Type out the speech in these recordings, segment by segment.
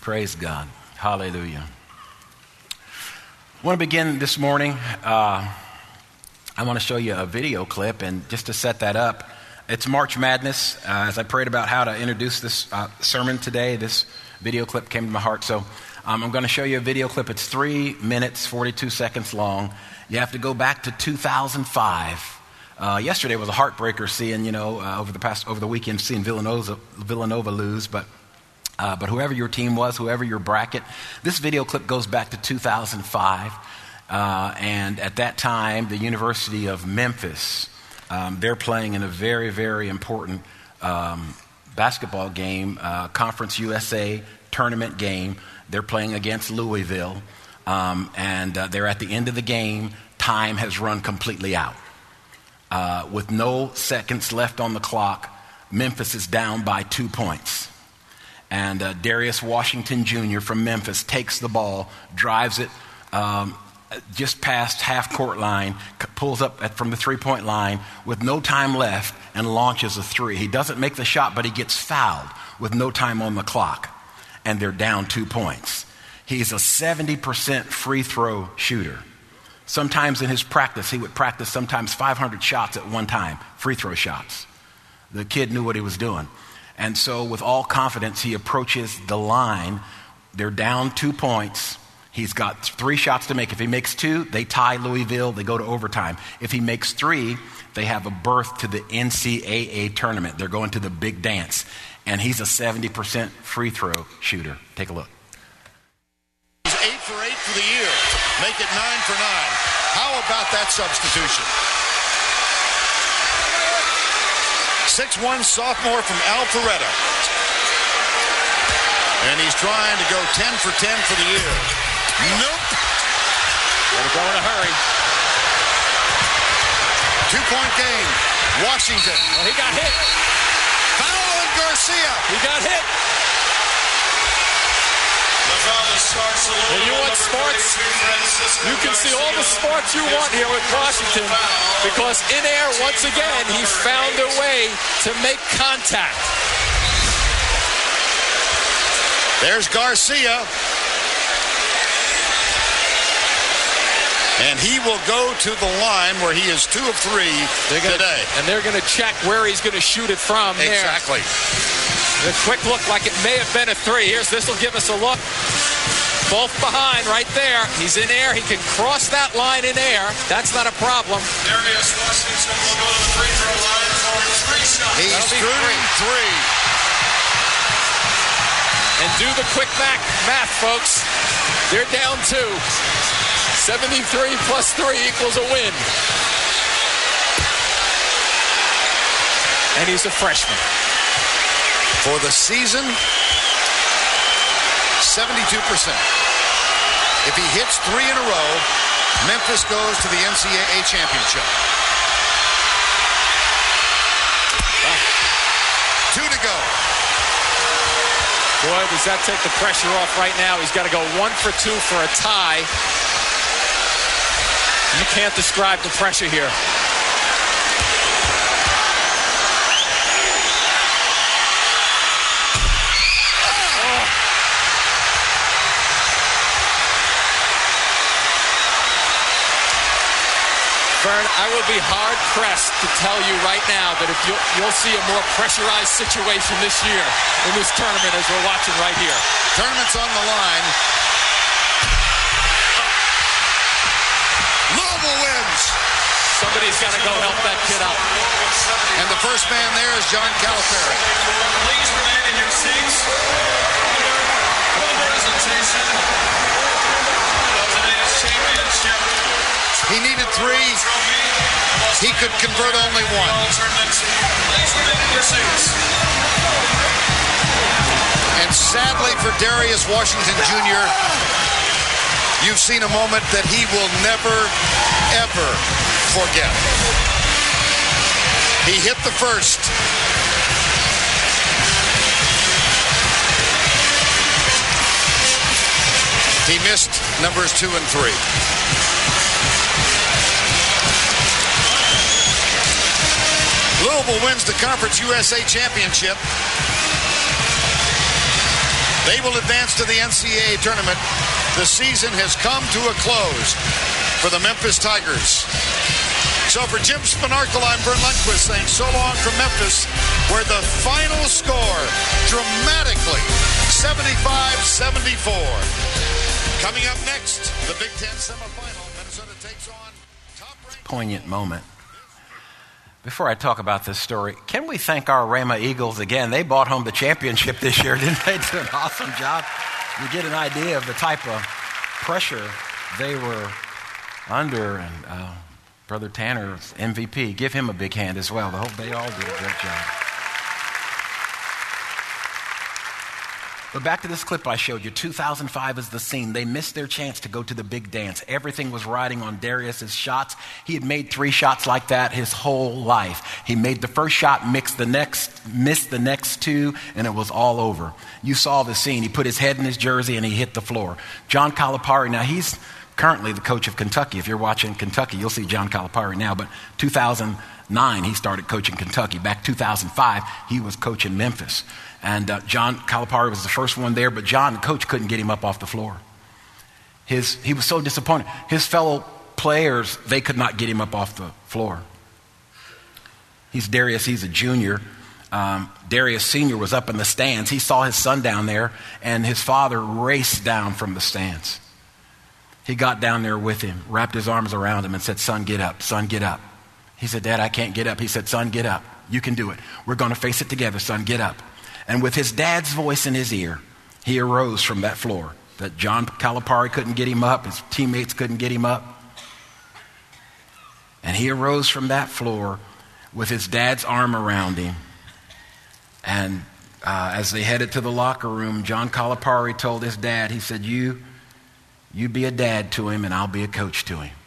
Praise God. Hallelujah. I want to begin this morning. I want to show you a video clip, and just to set that up, it's March Madness. As I prayed about how to introduce this sermon today, this video clip came to my heart. So I'm going to show you a video clip. It's 3 minutes, 42 seconds long. You have to go back to 2005. Yesterday was a heartbreaker seeing, over the weekend, seeing Villanova lose, but whoever your team was, whoever your bracket, this video clip goes back to 2005. And at that time, the University of Memphis, they're playing in a very, very important basketball game, Conference USA tournament game. They're playing against Louisville. And they're at the end of the game. Time has run completely out. With no seconds left on the clock, Memphis is down by 2 points. And Darius Washington Jr. from Memphis takes the ball, drives it just past half-court line, pulls up from the three-point line with no time left and launches a three. He doesn't make the shot, but he gets fouled with no time on the clock. And they're down 2 points. He's a 70% free throw shooter. Sometimes in his practice, he would practice sometimes 500 shots at one time, free throw shots. The kid knew what he was doing. And so with all confidence, he approaches the line. They're down 2 points. He's got 3 shots to make. If he makes 2, they tie Louisville. They go to overtime. If he makes 3, they have a berth to the NCAA tournament. They're going to the big dance. And he's a 70% free throw shooter. Take a look. He's 8 for 8 for the year. Make it 9 for 9. How about that substitution? 6'1" sophomore from Alpharetta. And he's trying to go 10 for 10 for the year. Nope. Gotta go in a hurry. 2-point game. Washington. Well, he got hit. Foul on Garcia. He got hit. When you want sports, you can see all the sports you want here with Washington, because in air, once again, he found a way to make contact. There's Garcia. And he will go to the line where he is 2 of 3 today. And they're going to check where he's going to shoot it from there. Exactly. A quick look like it may have been a 3. This will give us a look. Both behind right there. He's in air. He can cross that line in air. That's not a problem. Darius Washington will go to the free throw line for 3 shots. He's shooting 3. And do the quick math, folks. They're down 2. 73 plus 3 equals a win. And he's a freshman. For the season, 72%. If he hits 3 in a row, Memphis goes to the NCAA championship. 2 to go. Boy, does that take the pressure off right now. He's got to go 1 for 2 for a tie. You can't describe the pressure here. Vern, I will be hard-pressed to tell you right now that if you'll see a more pressurized situation this year in this tournament as we're watching right here. Tournament's on the line. Louisville wins. Somebody's got to go help that kid out. And the first man there is John Calipari. Please remain in your seats. For the presentation of today's championship. He needed 3. He could convert only 1. Please remain in your seats. And sadly for Darius Washington Jr., you've seen a moment that he will never, ever forget. He hit the first. He missed numbers 2 and 3. Louisville wins the Conference USA Championship. They will advance to the NCAA tournament. The season has come to a close for the Memphis Tigers. So for Jim Spanarkel, I'm Vern Lundquist saying so long from Memphis, where the final score dramatically 75-74. Coming up next, the Big Ten semifinal. Minnesota takes on top-ranked. Poignant moment. Before I talk about this story, can we thank our Rhema Eagles again? They brought home the championship this year, didn't they? Did an awesome job. You get an idea of the type of pressure they were under. And Brother Tanner's MVP, give him a big hand as well. They all did a great job. But back to this clip I showed you. 2005 is the scene. They missed their chance to go to the big dance. Everything was riding on Darius's shots. He had made 3 shots like that his whole life. He made the first shot, missed the next 2, and it was all over. You saw the scene. He put his head in his jersey and he hit the floor. John Calipari, now he's currently the coach of Kentucky. If you're watching Kentucky, you'll see John Calipari now. But 2009, he started coaching Kentucky. Back 2005, he was coaching Memphis. And John Calipari was the first one there, but John, the coach, couldn't get him up off the floor. He was so disappointed. His fellow players, they could not get him up off the floor. He's Darius, he's a junior. Darius Sr. was up in the stands. He saw his son down there, and his father raced down from the stands. He got down there with him, wrapped his arms around him and said, "Son, get up. Son, get up." He said, "Dad, I can't get up." He said, "Son, get up. You can do it. We're going to face it together. Son, get up." And with his dad's voice in his ear, he arose from that floor. That John Calipari couldn't get him up. His teammates couldn't get him up. And he arose from that floor with his dad's arm around him. And as they headed to the locker room, John Calipari told his dad, he said, you be a dad to him and I'll be a coach to him.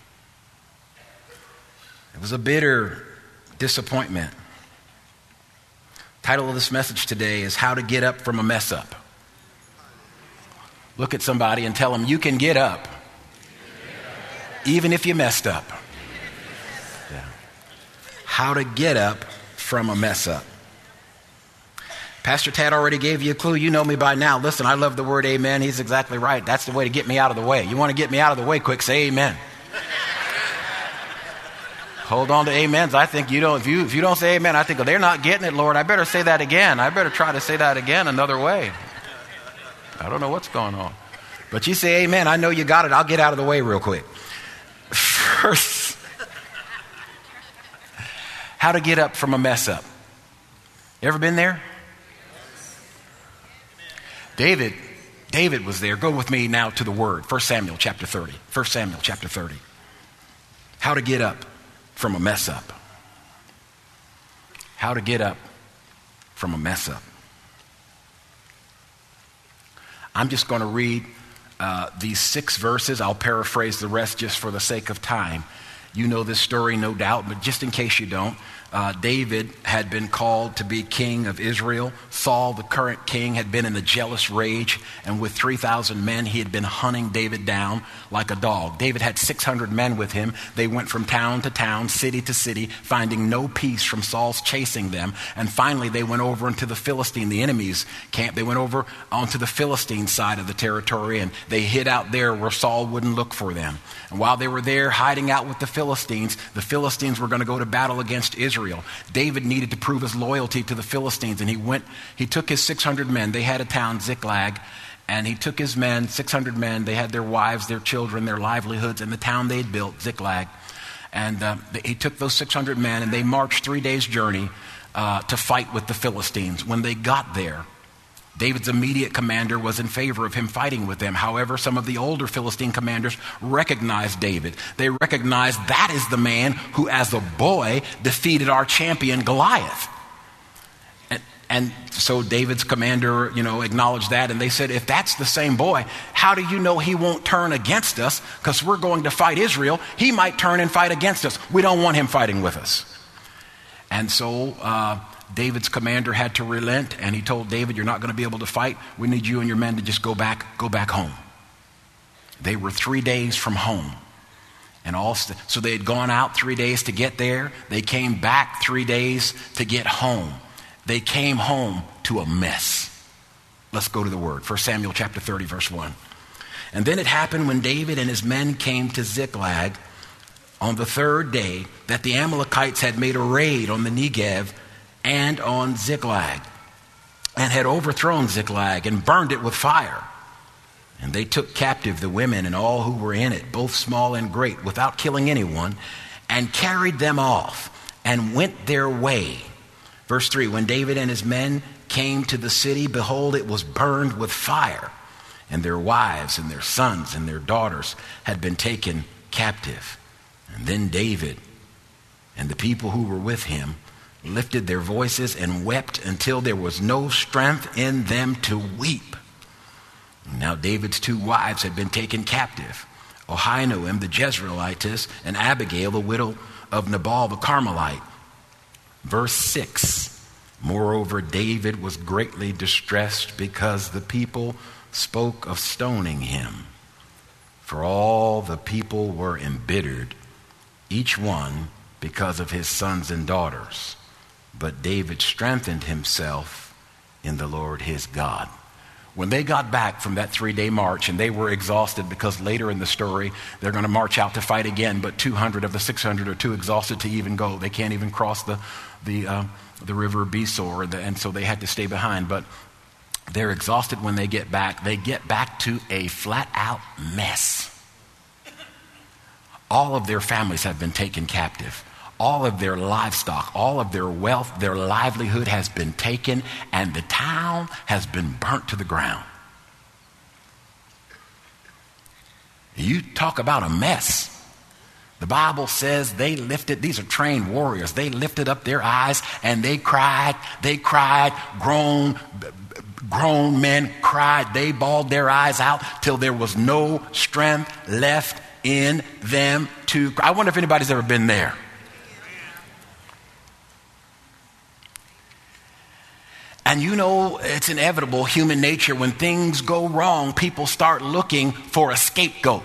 It was a bitter disappointment. Title of this message today is How to Get Up from a Mess Up. Look at somebody and tell them you can get up even if you messed up. Yeah. How to get up from a mess up. Pastor Tad already gave you a clue. You know me by now. Listen, I love the word amen. He's exactly right. That's the way to get me out of the way. You want to get me out of the way quick, say amen. Hold on to amens. I think you don't. If you don't say amen, I think, well, they're not getting it, Lord. I better say that again. I better try to say that again another way. I don't know what's going on. But you say amen. I know you got it. I'll get out of the way real quick. First, how to get up from a mess up. You ever been there? David was there. Go with me now to the Word. 1 Samuel chapter 30. 1 Samuel chapter 30. How to get up from a mess up. How to get up from a mess up. I'm just going to read these 6 verses. I'll paraphrase the rest just for the sake of time. You know this story, no doubt, but just in case you don't, David had been called to be king of Israel. Saul, the current king, had been in a jealous rage, and with 3,000 men, he had been hunting David down like a dog. David had 600 men with him. They went from town to town, city to city, finding no peace from Saul's chasing them. And finally, they went over into the Philistine, the enemy's camp. They went over onto the Philistine side of the territory, and they hid out there where Saul wouldn't look for them. And while they were there hiding out with the Philistines were going to go to battle against Israel. David needed to prove his loyalty to the Philistines, and he took his 600 men. They had a town, Ziklag, and he took his men, 600 men. They had their wives, their children, their livelihoods, and the town they had built, Ziklag. And he took those 600 men, and they marched 3 days' journey to fight with the Philistines. When they got there, David's immediate commander was in favor of him fighting with them. However, some of the older Philistine commanders recognized David. They recognized that is the man who, as a boy, defeated our champion Goliath. And so David's commander, acknowledged that. And they said, if that's the same boy, how do you know he won't turn against us? Because we're going to fight Israel. He might turn and fight against us. We don't want him fighting with us. And so David's commander had to relent, and he told David, you're not going to be able to fight. We need you and your men to just go back home. They were 3 days from home. And so they had gone out 3 days to get there. They came back 3 days to get home. They came home to a mess. Let's go to the word. 1 Samuel chapter 30, verse 1. And then it happened when David and his men came to Ziklag on the third day that the Amalekites had made a raid on the Negev and on Ziklag, and had overthrown Ziklag and burned it with fire. And they took captive the women and all who were in it, both small and great, without killing anyone, and carried them off and went their way. Verse 3, when David and his men came to the city, behold, it was burned with fire, and their wives and their sons and their daughters had been taken captive. And then David and the people who were with him lifted their voices and wept until there was no strength in them to weep. Now David's two wives had been taken captive, Ahinoam the Jezreelitess and Abigail the widow of Nabal the Carmelite. Verse 6, moreover David was greatly distressed because the people spoke of stoning him. For all the people were embittered, each one because of his sons and daughters. But David strengthened himself in the Lord his God. When they got back from that 3-day march, and they were exhausted because later in the story they're going to march out to fight again, but 200 of the 600 are too exhausted to even go. They can't even cross the river Besor, and so they had to stay behind. But they're exhausted when they get back. They get back to a flat-out mess. All of their families have been taken captive. All of their livestock, all of their wealth, their livelihood has been taken, and the town has been burnt to the ground. You talk about a mess. The Bible says these are trained warriors, they lifted up their eyes and they cried, grown men cried, they bawled their eyes out till there was no strength left in them to cry. I wonder if anybody's ever been there. And you know, it's inevitable, human nature, when things go wrong, people start looking for a scapegoat.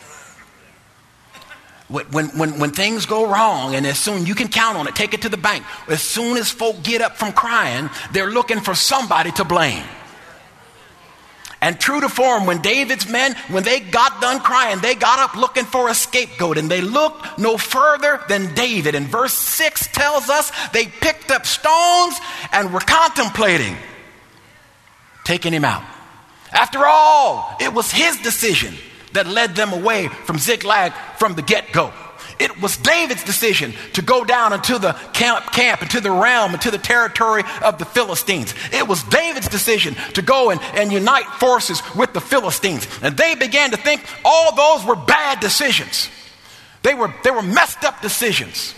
When things go wrong, and as soon, you can count on it, take it to the bank. As soon as folk get up from crying, they're looking for somebody to blame. And true to form, when David's men, when they got done crying, they got up looking for a scapegoat, and they looked no further than David. And verse 6 tells us they picked up stones and were contemplating taking him out. After all, it was his decision that led them away from Ziklag from the get-go. It was David's decision to go down into the camp, into the realm, into the territory of the Philistines. It was David's decision to go and unite forces with the Philistines. And they began to think all those were bad decisions. They were messed up decisions.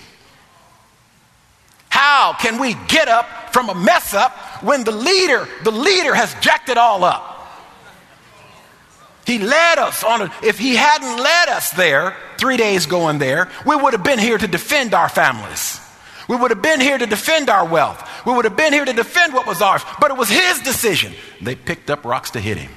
How can we get up from a mess up when the leader has jacked it all up? He led us if he hadn't led us there, 3 days going there, we would have been here to defend our families. We would have been here to defend our wealth. We would have been here to defend what was ours. But it was his decision. They picked up rocks to hit him.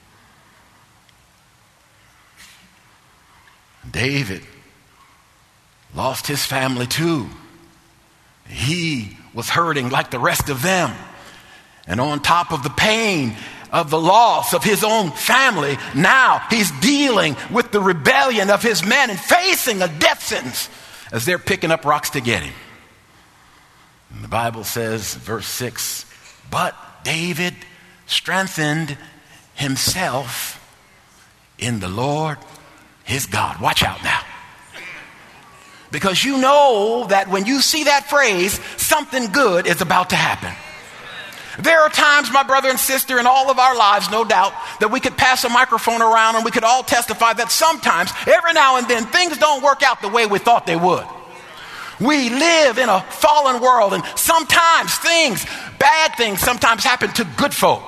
David lost his family too. He was hurting like the rest of them. And on top of the pain of the loss of his own family, now he's dealing with the rebellion of his men and facing a death sentence as they're picking up rocks to get him. And the Bible says, verse 6, but David strengthened himself in the Lord his God. Watch out now. Because you know that when you see that phrase, something good is about to happen. There are times, my brother and sister, in all of our lives, no doubt, that we could pass a microphone around and we could all testify that sometimes, every now and then, things don't work out the way we thought they would. We live in a fallen world, and sometimes bad things sometimes happen to good folk.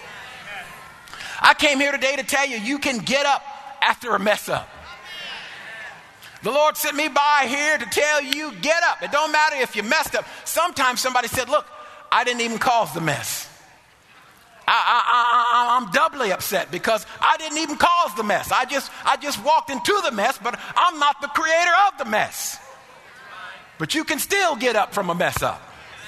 I came here today to tell you can get up after a mess up. The Lord sent me by here to tell you, get up. It don't matter if you messed up. Sometimes somebody said, look, I didn't even cause the mess. I'm doubly upset because I didn't even cause the mess. I just walked into the mess, but I'm not the creator of the mess. But you can still get up from a mess up.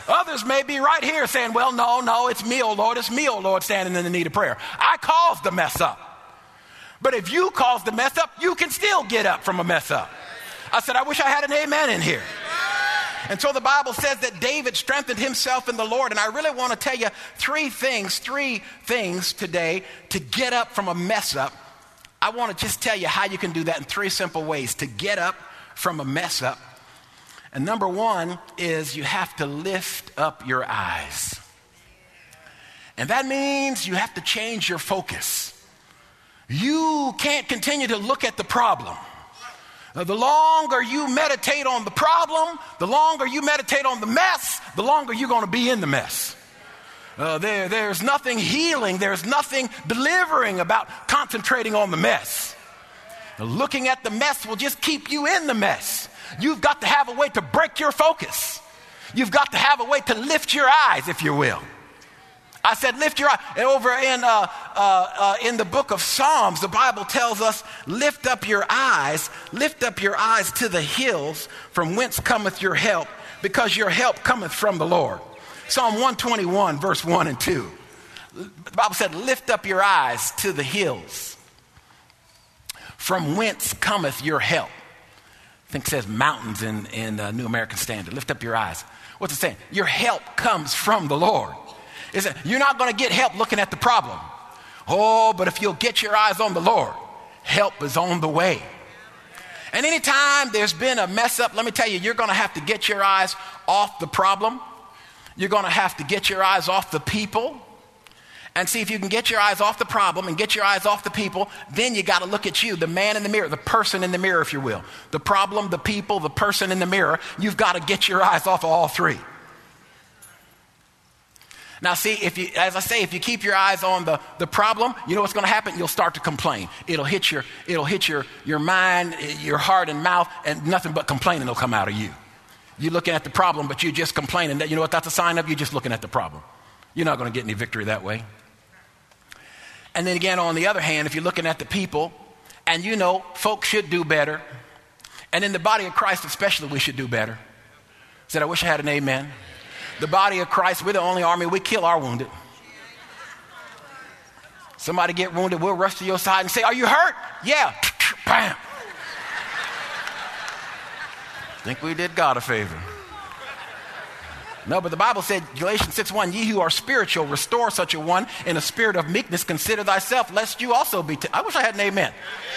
Others may be right here saying, well, no, it's me, oh Lord, standing in the need of prayer. I caused the mess up. But if you caused the mess up, you can still get up from a mess up. I said, I wish I had an amen in here. And so the Bible says that David strengthened himself in the Lord. And I really want to tell you three things today to get up from a mess up. I want to just tell you how you can do that in three simple ways to get up from a mess up. And number one is you have to lift up your eyes. And that means you have to change your focus. You can't continue to look at the problem. The longer you meditate on the problem, the longer you meditate on the mess, the longer you're going to be in the mess. There's nothing healing, there's nothing delivering about concentrating on the mess. Looking at the mess will just keep you in the mess. You've got to have a way to break your focus. You've got to have a way to lift your eyes, if you will. I said, lift your eyes. Over in the book of Psalms, the Bible tells us, lift up your eyes to the hills from whence cometh your help, because your help cometh from the Lord. Psalm 121, verse 1 and 2. The Bible said, lift up your eyes to the hills from whence cometh your help. I think it says mountains in New American Standard. Lift up your eyes. What's it saying? Your help comes from the Lord. You're not going to get help looking at the problem. Oh, but if you'll get your eyes on the Lord, help is on the way. And anytime there's been a mess up, let me tell you, you're going to have to get your eyes off the problem. You're going to have to get your eyes off the people. And see, if you can get your eyes off the problem and get your eyes off the people, then you got to look at you, the man in the mirror, the person in the mirror, if you will. The problem, the people, the person in the mirror. You've got to get your eyes off of all three. Now see, if you keep your eyes on the problem, you know what's going to happen? You'll start to complain. It'll hit your mind, your heart and mouth, and nothing but complaining will come out of you. You're looking at the problem, but you're just complaining. You know what that's a sign of? You're just looking at the problem. You're not going to get any victory that way. And then again, on the other hand, if you're looking at the people, and you know, folks should do better, and in the body of Christ especially, we should do better. Said, I wish I had an amen. The body of Christ, we're the only army, we kill our wounded. Somebody get wounded, we'll rush to your side and say, are you hurt? Yeah. Bam. Think we did God a favor. No, but the Bible said, Galatians 6:1, ye who are spiritual, restore such a one in a spirit of meekness, consider thyself, lest you also be I wish I had an amen.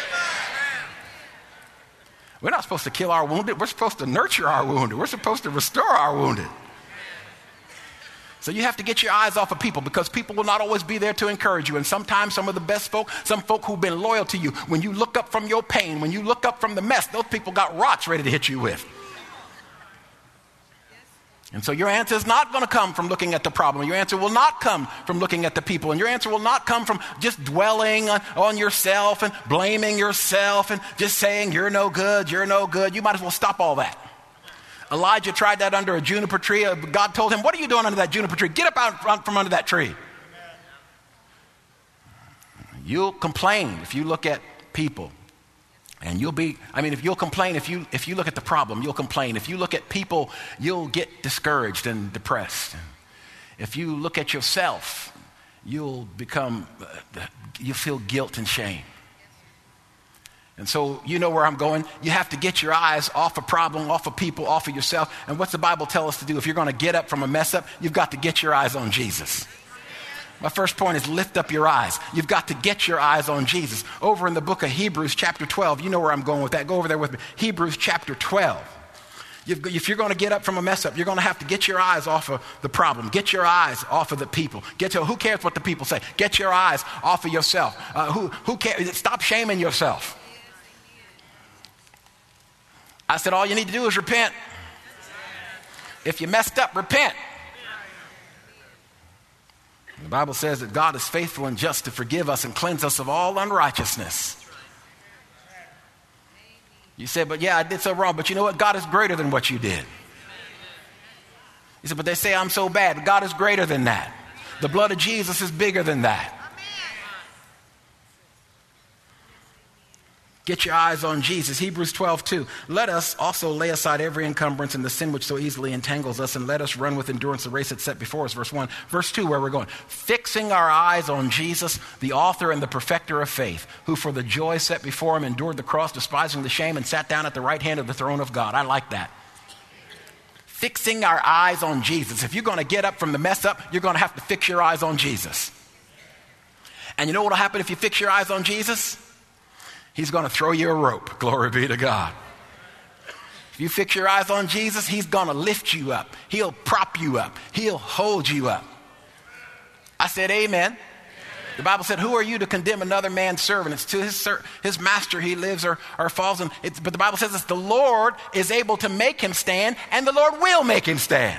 We're not supposed to kill our wounded. We're supposed to nurture our wounded. We're supposed to restore our wounded. So you have to get your eyes off of people, because people will not always be there to encourage you. And sometimes some of the best folk, some folk who've been loyal to you, when you look up from your pain, when you look up from the mess, those people got rocks ready to hit you with. And so your answer is not going to come from looking at the problem. Your answer will not come from looking at the people. And your answer will not come from just dwelling on yourself and blaming yourself and just saying, you're no good, you're no good. You might as well stop all that. Elijah tried that under a juniper tree. God told him, what are you doing under that juniper tree? Get up out from under that tree. You'll complain if you look at people. And if you'll complain, if you look at the problem, you'll complain. If you look at people, you'll get discouraged and depressed. If you look at yourself, you'll feel guilt and shame. And so you know where I'm going. You have to get your eyes off a problem, off of people, off of yourself. And what's the Bible tell us to do? If you're going to get up from a mess up, you've got to get your eyes on Jesus. My first point is lift up your eyes. You've got to get your eyes on Jesus. Over in the book of Hebrews chapter 12, you know where I'm going with that. Go over there with me. Hebrews chapter 12. If you're going to get up from a mess up, you're going to have to get your eyes off of the problem. Get your eyes off of the people. Who cares what the people say? Get your eyes off of yourself. Who cares? Stop shaming yourself. I said all you need to do is repent. If you messed up, repent. The Bible says that God is faithful and just to forgive us and cleanse us of all unrighteousness. You said, but yeah, I did so wrong. But you know what? God is greater than what you did. You said, but they say I'm so bad. God is greater than that. The blood of Jesus is bigger than that. Get your eyes on Jesus. Hebrews 12:2. Let us also lay aside every encumbrance and the sin which so easily entangles us, and let us run with endurance the race that's set before us. Verse 1. Verse 2, where we're going. Fixing our eyes on Jesus, the author and the perfecter of faith, who for the joy set before him endured the cross, despising the shame, and sat down at the right hand of the throne of God. I like that. Fixing our eyes on Jesus. If you're going to get up from the mess up, you're going to have to fix your eyes on Jesus. And you know what will happen if you fix your eyes on Jesus? He's going to throw you a rope. Glory be to God. If you fix your eyes on Jesus, he's going to lift you up. He'll prop you up. He'll hold you up. I said amen. The Bible said, who are you to condemn another man's servant? It's to his master he lives or falls. But the Bible says this, the Lord is able to make him stand, and the Lord will make him stand.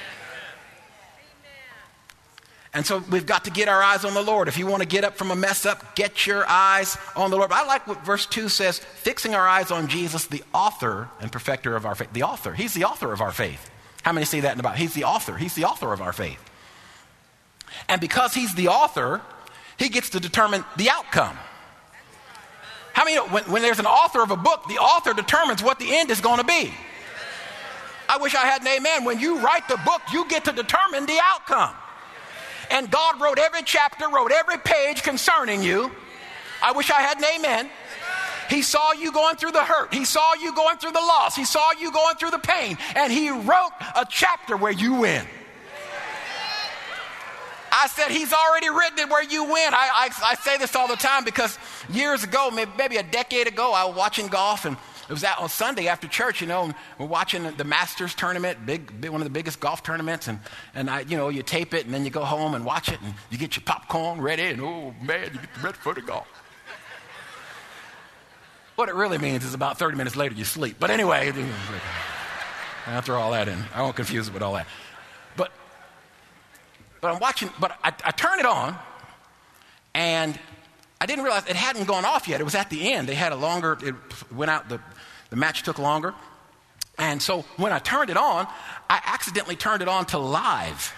And so we've got to get our eyes on the Lord. If you want to get up from a mess up, get your eyes on the Lord. But I like what verse 2 says, fixing our eyes on Jesus, the author and perfecter of our faith. The author. He's the author of our faith. How many see that in the Bible? He's the author. He's the author of our faith. And because he's the author, he gets to determine the outcome. How many, when there's an author of a book, the author determines what the end is going to be. I wish I had an amen. When you write the book, you get to determine the outcome. And God wrote every chapter, wrote every page concerning you. I wish I had an amen. He saw you going through the hurt. He saw you going through the loss. He saw you going through the pain. And he wrote a chapter where you win. I said he's already written it where you win. I say this all the time because years ago, maybe a decade ago, I was watching golf, and it was out on Sunday after church, and we're watching the Masters tournament, one of the biggest golf tournaments, and you tape it, and then you go home and watch it, and you get your popcorn ready, and oh man, you get ready for the golf. What it really means is about 30 minutes later you sleep. But anyway, I'll throw all that in. I won't confuse it with all that. But I'm watching, but I turn it on, and I didn't realize it hadn't gone off yet. It was at the end. They had it went out, the match took longer. And so when I turned it on, I accidentally turned it on to live.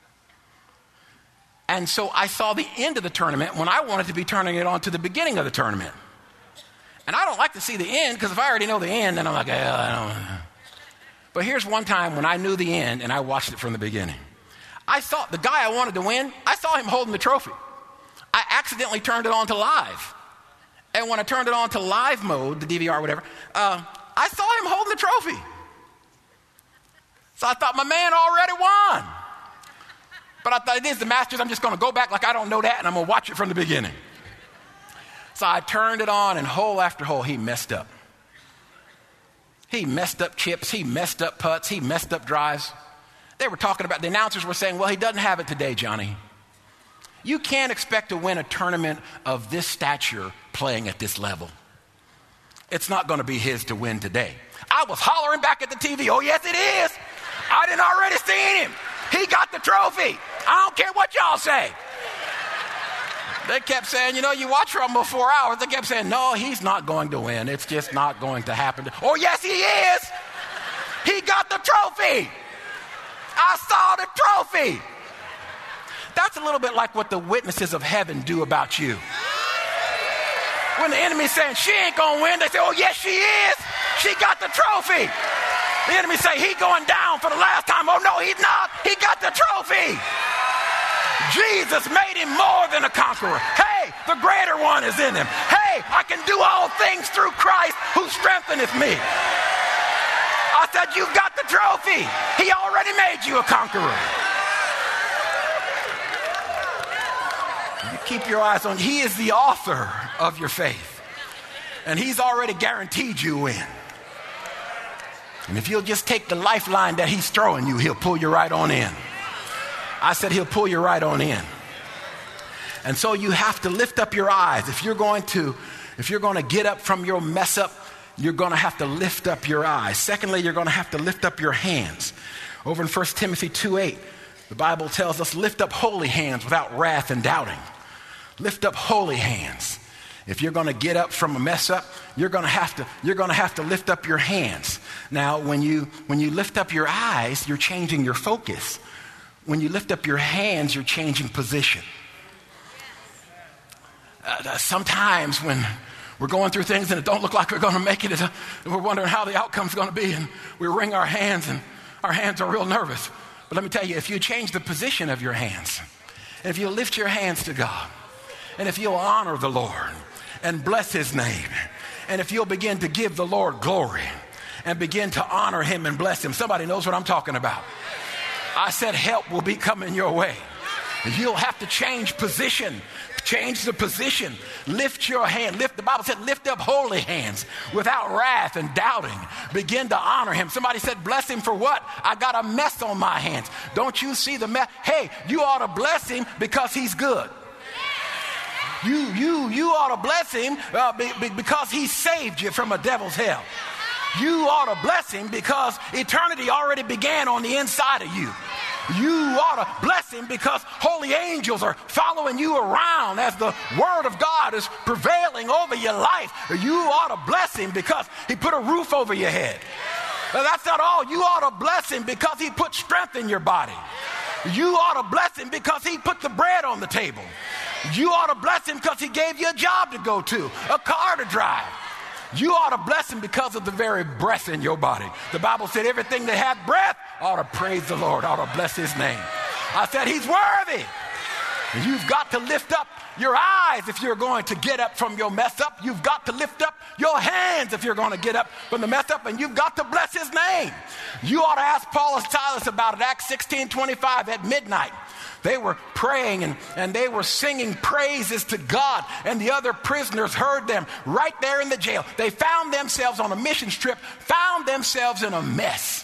And so I saw the end of the tournament when I wanted to be turning it on to the beginning of the tournament. And I don't like to see the end, because if I already know the end, then I'm like, I don't know. But here's one time when I knew the end and I watched it from the beginning. I saw the guy I wanted to win, I saw him holding the trophy. I accidentally turned it on to live. And when I turned it on to live mode, the DVR or whatever, I saw him holding the trophy. So I thought, my man already won. But I thought, it is the Masters, I'm just going to go back like I don't know that, and I'm going to watch it from the beginning. So I turned it on, and hole after hole, he messed up. He messed up chips, he messed up putts, he messed up drives. They were talking about, the announcers were saying, well, he doesn't have it today, Johnny. You can't expect to win a tournament of this stature playing at this level. It's not going to be his to win today. I was hollering back at the TV, oh yes it is. I didn't already seen him. He got the trophy. I don't care what y'all say. They kept saying, you watch for almost 4 hours. They kept saying, no, he's not going to win. It's just not going to happen. Oh yes he is. He got the trophy. I saw the trophy. That's a little bit like what the witnesses of heaven do about you. When the enemy's saying she ain't gonna win, they say, oh yes she is. She got the trophy. The enemy say he going down for the last time. Oh no, he's not. He got the trophy. Jesus made him more than a conqueror. Hey, the greater one is in him. Hey, I can do all things through Christ who strengtheneth me. I said, you've got the trophy. He already made you a conqueror. You keep your eyes on, he is the author of your faith. And he's already guaranteed you win. And if you'll just take the lifeline that he's throwing you, he'll pull you right on in. I said he'll pull you right on in. And so you have to lift up your eyes. If you're going to get up from your mess up, you're going to have to lift up your eyes. Secondly, you're going to have to lift up your hands. Over in 1 Timothy 2:8, the Bible tells us, lift up holy hands without wrath and doubting. Lift up holy hands. If you're going to get up from a mess up, you're going to have to lift up your hands. Now, when you lift up your eyes, you're changing your focus. When you lift up your hands, you're changing position. Sometimes when we're going through things and it don't look like we're going to make it. We're wondering how the outcome's going to be, and we wring our hands, and our hands are real nervous. But let me tell you, if you change the position of your hands, and if you lift your hands to God, and if you'll honor the Lord and bless his name, and if you'll begin to give the Lord glory and begin to honor him and bless him, somebody knows what I'm talking about. I said help will be coming your way. You'll have to change position. Change the position. Lift your hand. The Bible said, lift up holy hands without wrath and doubting. Begin to honor him. Somebody said, bless him for what? I got a mess on my hands. Don't you see the mess? Hey, you ought to bless him because he's good. You ought to bless him because he saved you from a devil's hell. You ought to bless him because eternity already began on the inside of you. You ought to bless him because holy angels are following you around as the word of God is prevailing over your life. You ought to bless him because he put a roof over your head. Now, that's not all. You ought to bless him because he put strength in your body. You ought to bless him because he put the bread on the table. You ought to bless him because he gave you a job to go to, a car to drive. You ought to bless him because of the very breath in your body. The Bible said everything that hath breath ought to praise the Lord, ought to bless his name. I said he's worthy. And you've got to lift up your eyes if you're going to get up from your mess up. You've got to lift up your hands if you're going to get up from the mess up, and you've got to bless his name. You ought to ask Paul and Silas about it. Acts 16:25 at midnight. They were praying and they were singing praises to God, and the other prisoners heard them right there in the jail. They found themselves on a missions trip, found themselves in a mess.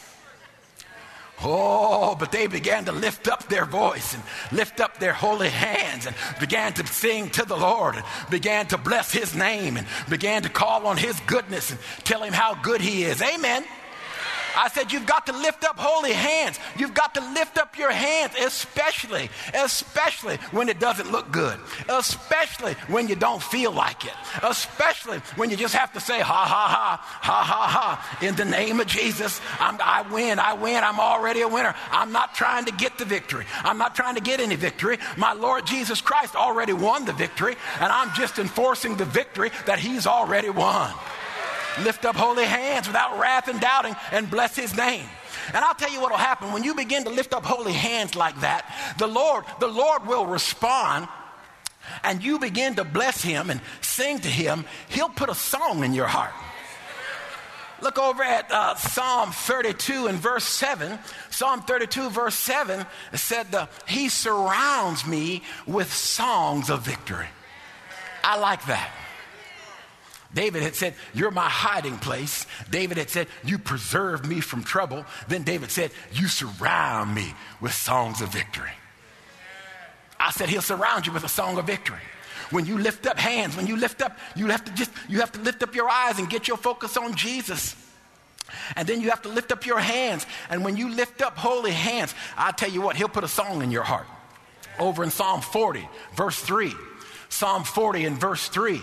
Oh, but they began to lift up their voice and lift up their holy hands and began to sing to the Lord and began to bless his name and began to call on his goodness and tell him how good he is. Amen. I said you've got to lift up holy hands. You've got to lift up your hands, especially when it doesn't look good, especially when you don't feel like it, especially when you just have to say, ha, ha, ha, ha, ha, ha. In the name of Jesus, I win, I'm already a winner. I'm not trying to get the victory. I'm not trying to get any victory. My Lord Jesus Christ already won the victory, and I'm just enforcing the victory that he's already won. Lift up holy hands without wrath and doubting and bless his name. And I'll tell you what will happen when you begin to lift up holy hands like that. The Lord will respond, and you begin to bless him and sing to him. He'll put a song in your heart. Look over at Psalm 32 and verse 7. Psalm 32 verse 7 said, he surrounds me with songs of victory. I like that. David had said, you're my hiding place. David had said, you preserve me from trouble. Then David said, you surround me with songs of victory. I said, he'll surround you with a song of victory. When you lift up hands, when you lift up, you have to lift up your eyes and get your focus on Jesus. And then you have to lift up your hands. And when you lift up holy hands, I'll tell you what, he'll put a song in your heart. Over in Psalm 40, verse 3. Psalm 40 and verse 3.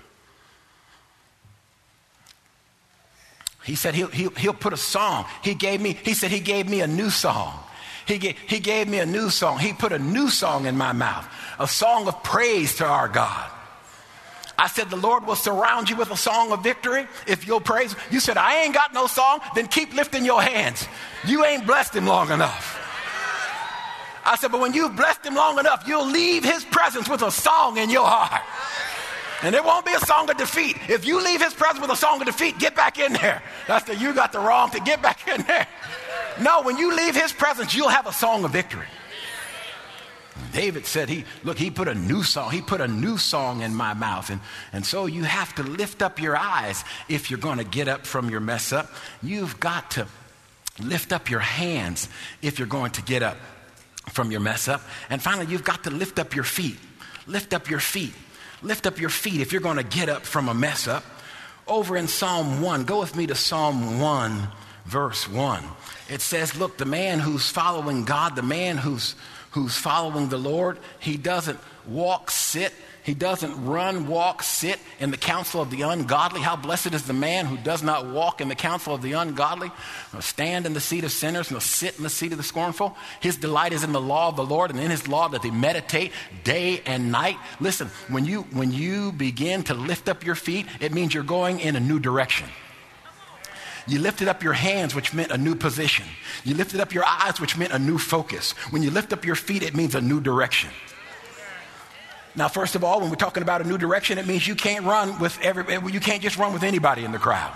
He said he'll put a song. He said he gave me a new song. He gave me a new song. He put a new song in my mouth, a song of praise to our God. I said the Lord will surround you with a song of victory if you'll praise. You said, I ain't got no song. Then keep lifting your hands. You ain't blessed him long enough. I said, but when you've blessed him long enough, you'll leave his presence with a song in your heart. And it won't be a song of defeat. If you leave his presence with a song of defeat, get back in there. You got the wrong thing. Get back in there. No, when you leave his presence, you'll have a song of victory. David said, he put a new song. He put a new song in my mouth. And so you have to lift up your eyes if you're going to get up from your mess up. You've got to lift up your hands if you're going to get up from your mess up. And finally, you've got to lift up your feet. Lift up your feet. Lift up your feet if you're going to get up from a mess up. Over in Psalm 1, go with me to Psalm 1, verse 1. It says, look, the man who's following God, the man who's following the Lord, he doesn't walk, sit, He doesn't run, walk, sit in the counsel of the ungodly. How blessed is the man who does not walk in the counsel of the ungodly, nor stand in the seat of sinners, nor sit in the seat of the scornful. His delight is in the law of the Lord, and in his law doth he meditate day and night. Listen, when you begin to lift up your feet, it means you're going in a new direction. You lifted up your hands, which meant a new position. You lifted up your eyes, which meant a new focus. When you lift up your feet, it means a new direction. Now, first of all, when we're talking about a new direction, it means you can't you can't just run with anybody in the crowd.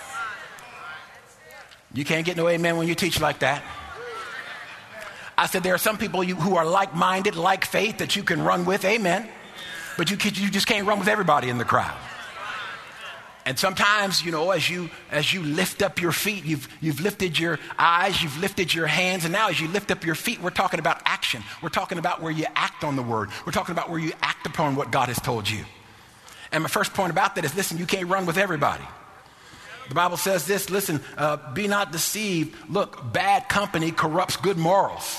You can't get no amen when you teach like that. I said there are some people who are like-minded, like faith, that you can run with, amen. But you just can't run with everybody in the crowd. And sometimes, as you lift up your feet, you've lifted your eyes, you've lifted your hands, and now as you lift up your feet, we're talking about action. We're talking about where you act on the word. We're talking about where you act upon what God has told you. And my first point about that is, listen, you can't run with everybody. The Bible says this, listen, be not deceived. Look, bad company corrupts good morals.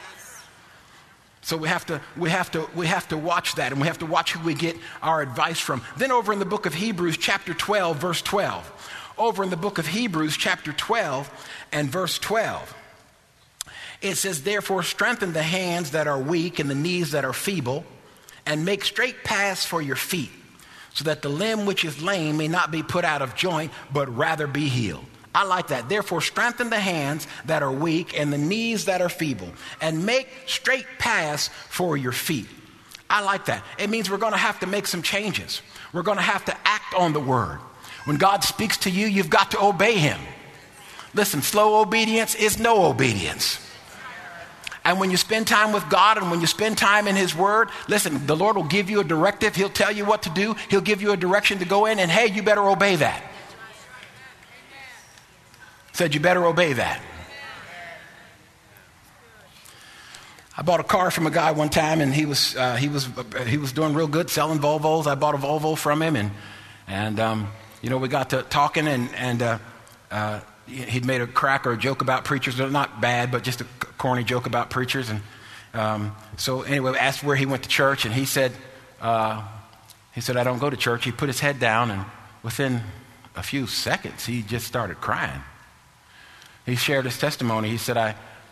So we have to watch that, and we have to watch who we get our advice from. Then over in the book of Hebrews chapter 12, verse 12. Over in the book of Hebrews chapter 12 and verse 12. It says, therefore strengthen the hands that are weak and the knees that are feeble, and make straight paths for your feet, so that the limb which is lame may not be put out of joint, but rather be healed. I like that. Therefore, strengthen the hands that are weak and the knees that are feeble, and make straight paths for your feet. I like that. It means we're going to have to make some changes. We're going to have to act on the word. When God speaks to you, you've got to obey him. Listen, slow obedience is no obedience. And when you spend time with God and when you spend time in his word, listen, the Lord will give you a directive. He'll tell you what to do. He'll give you a direction to go in, and hey, you better obey that. Said you better obey that. I bought a car from a guy one time, and he was doing real good selling Volvos. I bought a Volvo from him, and we got to talking, and he'd made a crack or a joke about preachers. Not bad, but just a corny joke about preachers. And so anyway, I asked where he went to church, and he said I don't go to church. He put his head down, and within a few seconds, he just started crying. He shared his testimony. He said,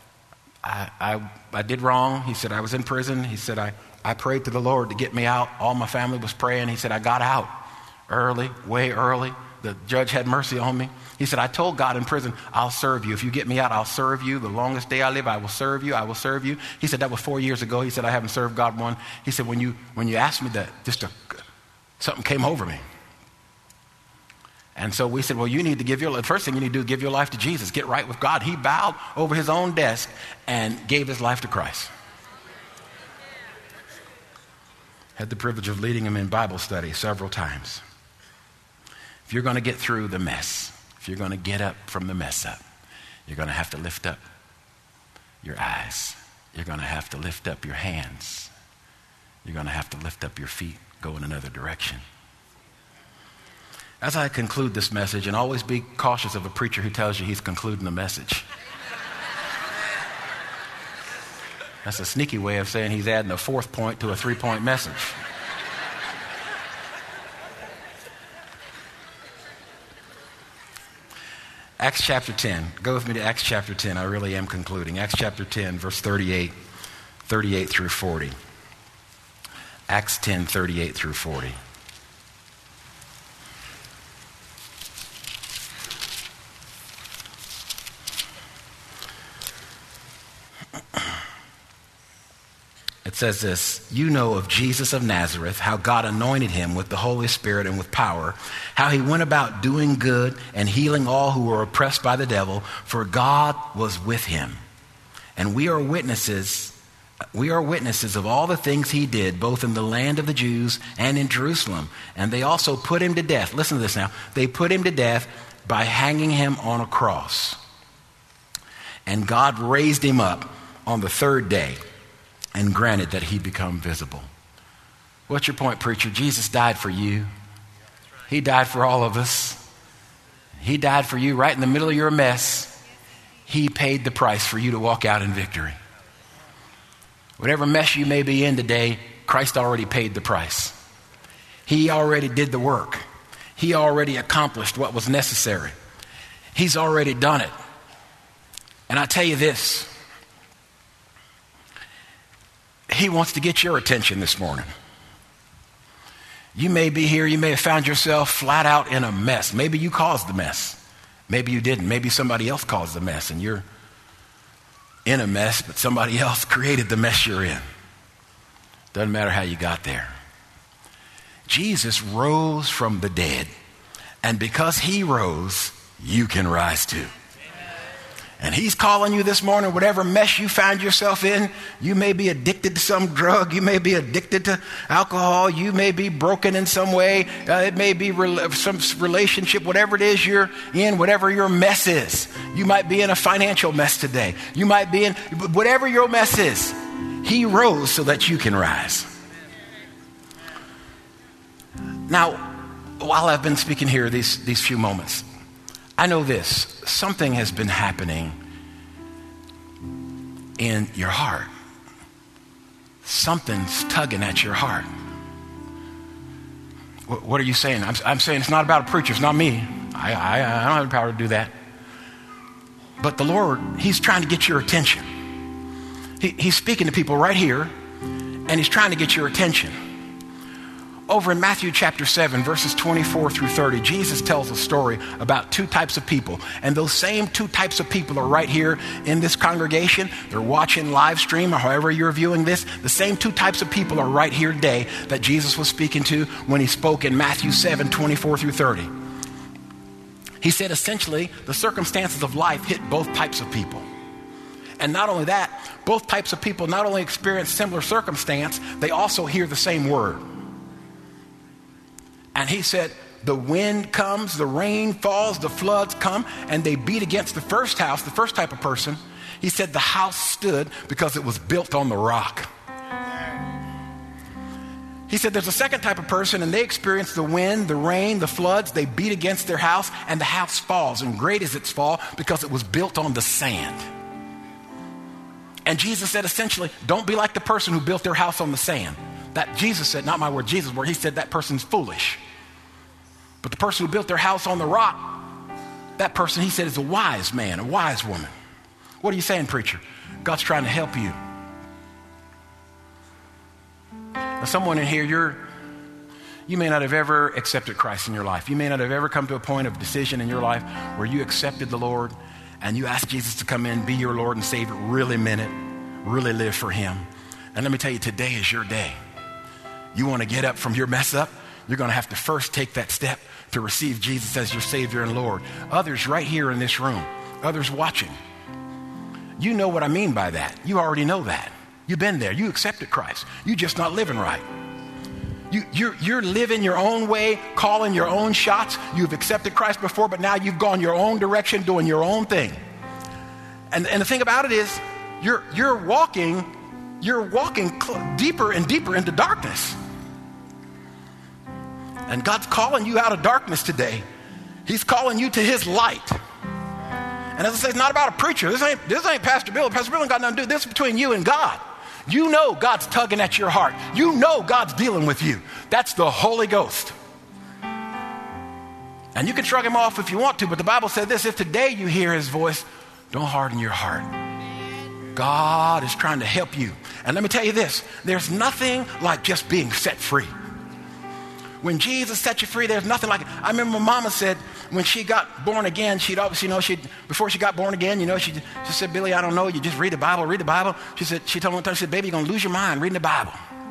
I did wrong. He said, I was in prison. He said, I prayed to the Lord to get me out. All my family was praying. He said, I got out early, way early. The judge had mercy on me. He said, I told God in prison, I'll serve you. If you get me out, I'll serve you. The longest day I live, I will serve you. I will serve you. He said, that was 4 years ago. He said, I haven't served God one. He said, when you asked me that, something came over me. And so we said, well, the first thing you need to do is give your life to Jesus. Get right with God. He bowed over his own desk and gave his life to Christ. Had the privilege of leading him in Bible study several times. If you're going to get through the mess, if you're going to get up from the mess up, you're going to have to lift up your eyes. You're going to have to lift up your hands. You're going to have to lift up your feet, go in another direction. As I conclude this message, and always be cautious of a preacher who tells you he's concluding the message. That's a sneaky way of saying he's adding a fourth point to a 3-point message. Acts chapter 10. Go with me to Acts chapter 10. I really am concluding. Acts chapter 10, verse 38 through 40. Acts 10, 38 through 40. It says this, you know of Jesus of Nazareth, how God anointed him with the Holy Spirit and with power, how he went about doing good and healing all who were oppressed by the devil, for God was with him. And we are witnesses of all the things he did, both in the land of the Jews and in Jerusalem. And they also put him to death. Listen to this now. They put him to death by hanging him on a cross. And God raised him up on the third day and granted that he become visible. What's your point, preacher? Jesus died for you. He died for all of us. He died for you right in the middle of your mess. He paid the price for you to walk out in victory. Whatever mess you may be in today, Christ already paid the price. He already did the work. He already accomplished what was necessary. He's already done it. And I tell you this, he wants to get your attention this morning. You may be here, you may have found yourself flat out in a mess. Maybe you caused the mess. Maybe you didn't. Maybe somebody else caused the mess and you're in a mess, but somebody else created the mess you're in. Doesn't matter how you got there. Jesus rose from the dead, and because he rose, you can rise too. And he's calling you this morning, whatever mess you find yourself in. You may be addicted to some drug. You may be addicted to alcohol. You may be broken in some way. It may be some relationship, whatever it is you're in, whatever your mess is. You might be in a financial mess today. You might be in, whatever your mess is, he rose so that you can rise. Now, while I've been speaking here these few moments, I know this, something has been happening in your heart. Something's tugging at your heart. What are you saying? I'm saying it's not about a preacher, it's not me. I don't have the power to do that. But the Lord, he's trying to get your attention. He's speaking to people right here, and he's trying to get your attention. Over in Matthew chapter 7, verses 24 through 30, Jesus tells a story about two types of people. And those same two types of people are right here in this congregation. They're watching live stream or however you're viewing this. The same two types of people are right here today that Jesus was speaking to when he spoke in Matthew 7, 24 through 30. He said essentially the circumstances of life hit both types of people. And not only that, both types of people not only experience similar circumstance, they also hear the same word. And he said, the wind comes, the rain falls, the floods come, and they beat against the first house, the first type of person. He said the house stood because it was built on the rock. He said there's a second type of person, and they experience the wind, the rain, the floods. They beat against their house, and the house falls, and great is its fall because it was built on the sand. And Jesus said essentially, don't be like the person who built their house on the sand. That Jesus said, not my word, Jesus' word. He said that person's foolish. But the person who built their house on the rock, that person, he said, is a wise man, a wise woman. What are you saying, preacher? God's trying to help you. Now, someone in here, you may not have ever accepted Christ in your life. You may not have ever come to a point of decision in your life where you accepted the Lord and you asked Jesus to come in, be your Lord and Savior, really meant it, really live for him. And let me tell you, today is your day. You want to get up from your mess up? You're going to have to first take that step to receive Jesus as your Savior and Lord. Others right here in this room, others watching, you know what I mean by that. You already know that. You've been there. You accepted Christ. You're just not living right. You're living your own way, calling your own shots. You've accepted Christ before, but now you've gone your own direction, doing your own thing. And the thing about it is, you're walking deeper and deeper into darkness. And God's calling you out of darkness today. He's calling you to his light. And as I say, it's not about a preacher. This ain't Pastor Bill. Pastor Bill ain't got nothing to do. This is between you and God. You know God's tugging at your heart. You know God's dealing with you. That's the Holy Ghost. And you can shrug him off if you want to, but the Bible said this, if today you hear his voice, don't harden your heart. God is trying to help you. And let me tell you this, there's nothing like just being set free. When Jesus set you free, there's nothing like it. I remember my mama said when she got born again, she'd obviously before she got born again, she said, Billy, I don't know, you just read the Bible. She told me one time, she said, baby, you're going to lose your mind reading the Bible.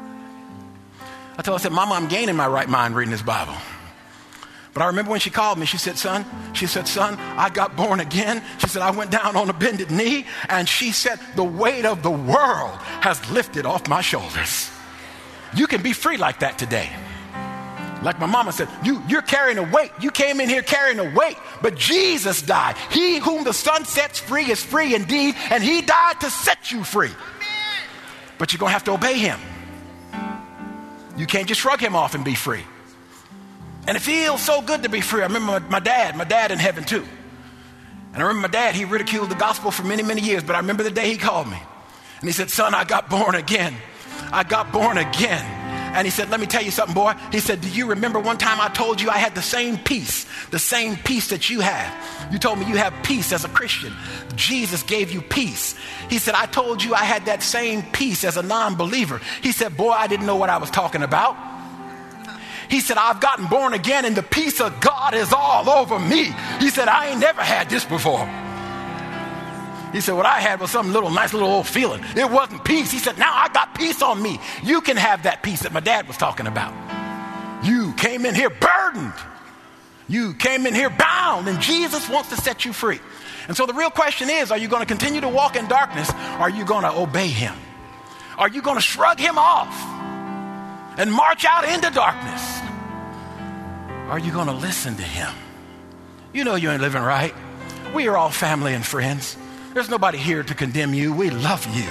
I told her, I said, Mama, I'm gaining my right mind reading this Bible. But I remember when she called me, she said, son, I got born again. She said, I went down on a bended knee, and she said, the weight of the world has lifted off my shoulders. You can be free like that today. Like my mama said, you're carrying a weight. You came in here carrying a weight, but Jesus died. He whom the Son sets free is free indeed, and he died to set you free. But you're going to have to obey him. You can't just shrug him off and be free. And it feels so good to be free. I remember my dad in heaven too. And I remember my dad, he ridiculed the gospel for many, many years, but I remember the day he called me. And he said, son, I got born again. I got born again. And he said, let me tell you something, boy. He said, do you remember one time I told you I had the same peace that you have? You told me you have peace as a Christian. Jesus gave you peace. He said, I told you I had that same peace as a non-believer. He said, boy, I didn't know what I was talking about. He said, I've gotten born again and the peace of God is all over me. He said, I ain't never had this before. He said, what I had was some nice little old feeling. It wasn't peace. He said, now I got peace on me. You can have that peace that my dad was talking about. You came in here burdened. You came in here bound, and Jesus wants to set you free. And so the real question is, are you going to continue to walk in darkness? Or are you going to obey him? Are you going to shrug him off and march out into darkness? Are you going to listen to him? You know you ain't living right. We are all family and friends. There's nobody here to condemn you. We love you.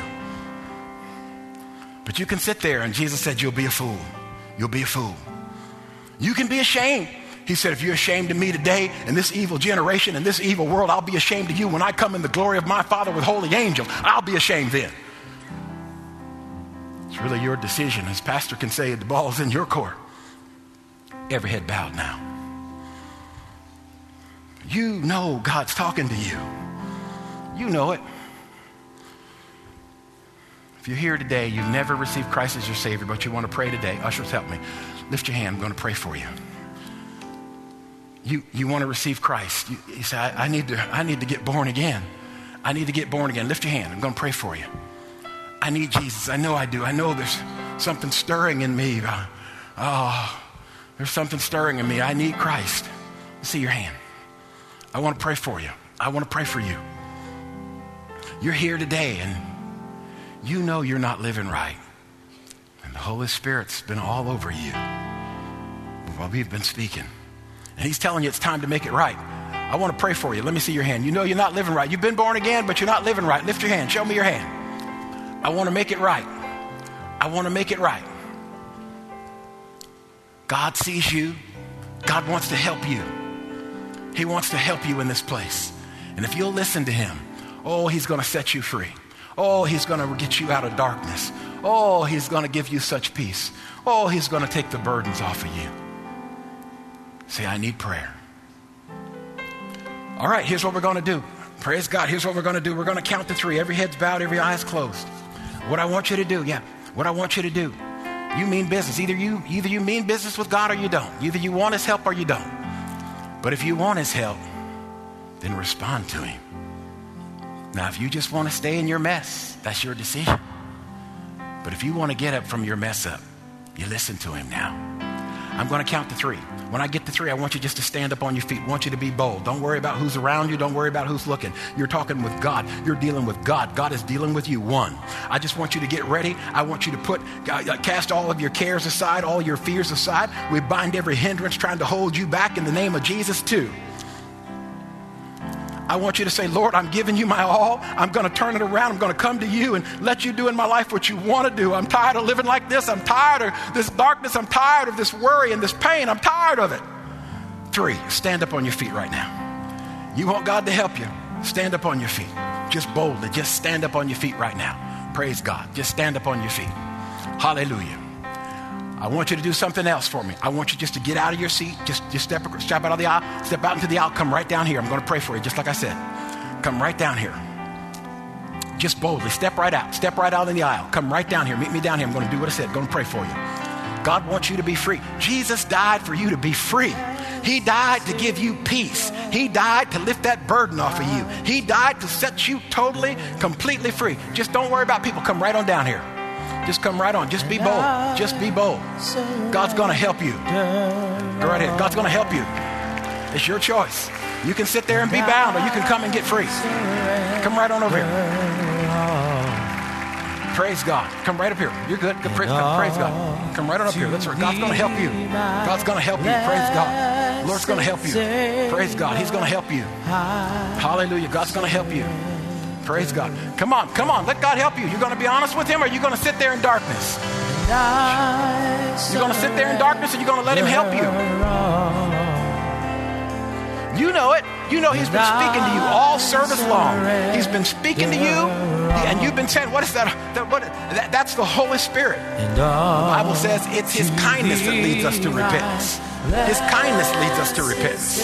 But you can sit there, and Jesus said, you'll be a fool. You'll be a fool. You can be ashamed. He said, if you're ashamed of me today in this evil generation, in this evil world, I'll be ashamed of you when I come in the glory of my Father with holy angels. I'll be ashamed then. It's really your decision. As pastor can say, the ball's in your court. Every head bowed now. You know God's talking to you. You know it. If you're here today, you've never received Christ as your Savior, but you want to pray today, ushers, help me. Lift your hand. I'm going to pray for you. You want to receive Christ. You say, I need to get born again. I need to get born again. Lift your hand. I'm going to pray for you. I need Jesus. I know I do. I know there's something stirring in me. There's something stirring in me. I need Christ. See your hand. I want to pray for you. I want to pray for you. You're here today and you know you're not living right. And the Holy Spirit's been all over you while we've been speaking. And he's telling you it's time to make it right. I want to pray for you. Let me see your hand. You know you're not living right. You've been born again, but you're not living right. Lift your hand. Show me your hand. I want to make it right. I want to make it right. God sees you. God wants to help you. He wants to help you in this place. And if you'll listen to him, he's going to set you free. He's going to get you out of darkness. He's going to give you such peace. He's going to take the burdens off of you. Say, I need prayer. All right, here's what we're going to do. Praise God. Here's what we're going to do. We're going to count to 3. Every head's bowed, every eye's closed. What I want you to do, what I want you to do. You mean business. Either you mean business with God or you don't. Either you want his help or you don't. But if you want his help, then respond to him. Now, if you just want to stay in your mess, that's your decision. But if you want to get up from your mess up, you listen to him now. I'm going to count to 3. When I get to 3, I want you just to stand up on your feet. I want you to be bold. Don't worry about who's around you. Don't worry about who's looking. You're talking with God. You're dealing with God. God is dealing with you. 1. I just want you to get ready. I want you to cast all of your cares aside, all your fears aside. We bind every hindrance trying to hold you back in the name of Jesus. 2. I want you to say, Lord, I'm giving you my all. I'm going to turn it around. I'm going to come to you and let you do in my life what you want to do. I'm tired of living like this. I'm tired of this darkness. I'm tired of this worry and this pain. I'm tired of it. 3, stand up on your feet right now. You want God to help you? Stand up on your feet. Just boldly, just stand up on your feet right now. Praise God. Just stand up on your feet. Hallelujah. I want you to do something else for me. I want you just to get out of your seat. Just step out of the aisle. Step out into the aisle. Come right down here. I'm going to pray for you, just like I said. Come right down here. Just boldly. Step right out. Step right out in the aisle. Come right down here. Meet me down here. I'm going to do what I said. I'm going to pray for you. God wants you to be free. Jesus died for you to be free. He died to give you peace. He died to lift that burden off of you. He died to set you totally, completely free. Just don't worry about people. Come right on down here. Just come right on. Just be bold. Just be bold. God's going to help you. Go right ahead. God's going to help you. It's your choice. You can sit there and be bound, or you can come and get free. Come right on over here. Praise God. Come right up here. You're good. Praise God. Come right on up here. That's right. God's going to help you. God's going to help you. Praise God. Lord's going to help you. Praise God. He's going to help you. Hallelujah. God's going to help you. Praise God. Come on. Let God help you. You're going to be honest with him, or you're going to sit there in darkness? You're going to sit there in darkness, and you're going to let him help you. You know it. You know he's been speaking to you all service long. He's been speaking to you, and you've been saying, what is that? That's the Holy Spirit. The Bible says it's his kindness that leads us to repentance. His kindness leads us to repentance.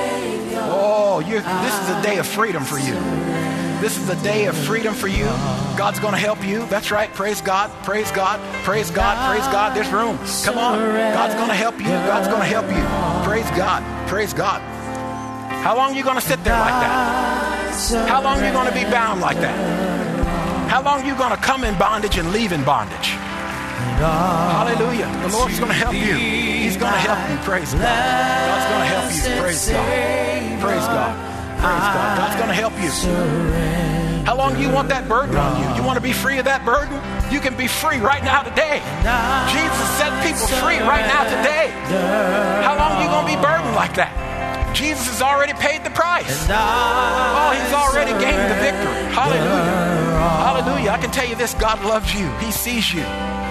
Oh, this is a day of freedom for you. This is a day of freedom for you. God's going to help you. That's right. Praise God. Praise God. Praise God. Praise God. There's room. Come on. God's going to help you. God's going to help you. Praise God. Praise God. How long are you going to sit there like that? How long are you going to be bound like that? How long are you going to come in bondage and leave in bondage? Hallelujah. The Lord's going to help you. He's going to help you. Praise God. God's going to help you. Praise God. Praise God. Praise God. God's going to help you. How long do you want that burden on you? You want to be free of that burden? You can be free right now today. Jesus set people free right now today. How long are you going to be burdened like that? Jesus has already paid the price. Oh, he's already gained the victory. Hallelujah. Hallelujah. I can tell you this, God loves you. He sees you.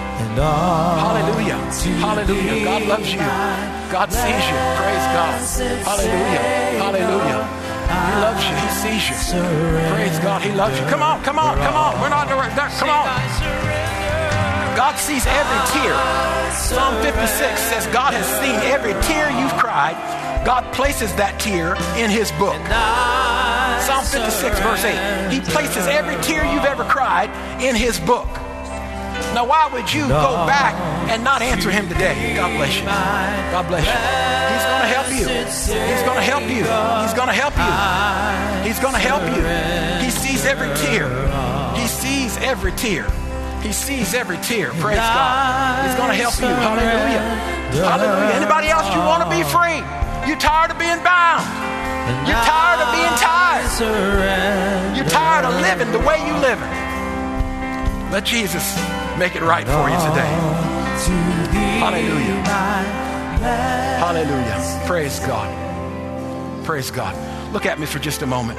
Hallelujah. Hallelujah. God loves you. God sees you. Praise God. Hallelujah. Hallelujah. He loves you. He sees you. Praise God. He loves you. Come on. Come on. Come on. We're not there. Come on. God sees every tear. Psalm 56 says God has seen every tear you've cried. God places that tear in his book. Psalm 56 verse 8. He places every tear you've ever cried in his book. Now, why would you go back and not answer him today? God bless you. God bless you. He's going to help you. He's going to help you. He's going to help you. He's going to help you. He sees every tear. He sees every tear. He sees every tear. Praise God. He's going to help you. Hallelujah. Hallelujah. Anybody else, you want to be free? You're tired of being bound. You're tired of being tired. You're tired of living the way you live it. Let Jesus make it right for you today. Hallelujah. Hallelujah. Praise God. Praise God. Look at me for just a moment.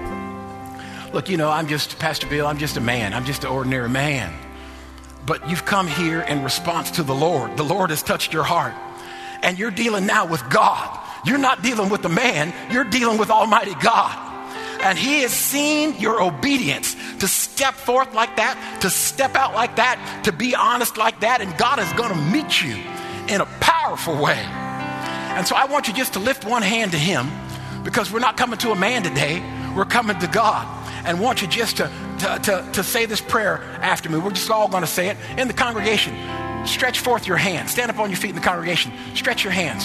Look, I'm just, Pastor Bill, I'm just a man. I'm just an ordinary man. But you've come here in response to the Lord. The Lord has touched your heart. And you're dealing now with God. You're not dealing with the man. You're dealing with Almighty God. And he has seen your obedience to step forth like that, to step out like that, to be honest like that. And God is going to meet you in a powerful way. And so I want you just to lift one hand to him, because we're not coming to a man today. We're coming to God. And want you just to say this prayer after me. We're just all going to say it. In the congregation, stretch forth your hands. Stand up on your feet in the congregation. Stretch your hands.